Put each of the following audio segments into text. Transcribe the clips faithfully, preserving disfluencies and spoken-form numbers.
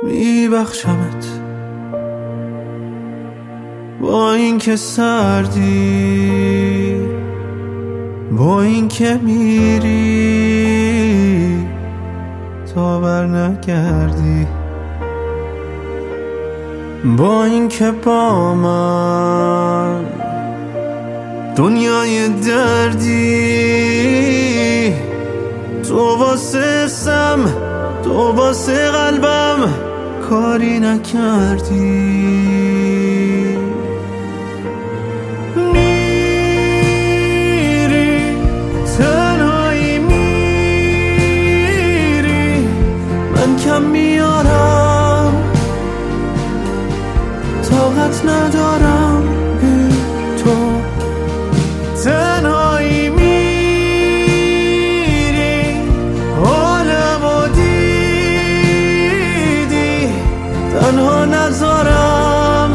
میبخشمت با این که سردی، با این که میری تا بر نگردی، با این که با من دنیای دردی، تو واسه سم تو واسه قلبم کاری نکردی. میری تنهایی میری، من کم میارم، طاقت ندارم بی تو. تنهایی میری، حالمو دیدی، تنها نذارم،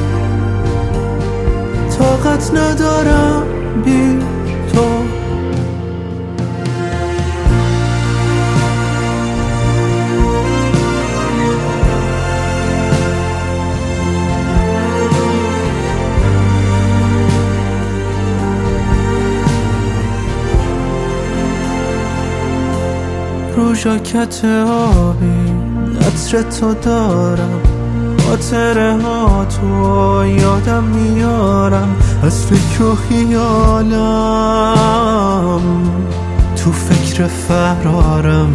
طاقت ندارم بی تو. رو ژاکت آبی عطر تو دارم، خاطره ها تو یادم میارم، از فکر و خیالم تو فکر فرارم.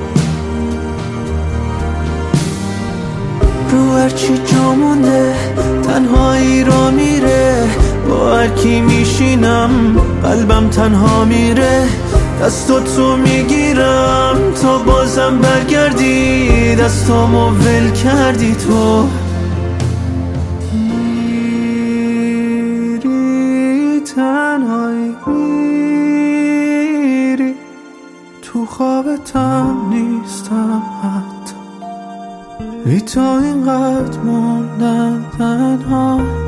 رو هرچی جامونه تنهایی را میره، با هرکی میشینم قلبم تنها میره. دستو تو میگیرم تا بازم برگردی، دستامو ول کردی تو. میری تنهایی میری، تو خوابتم نیستم حتی، بی تو اینقدر موندم تنها.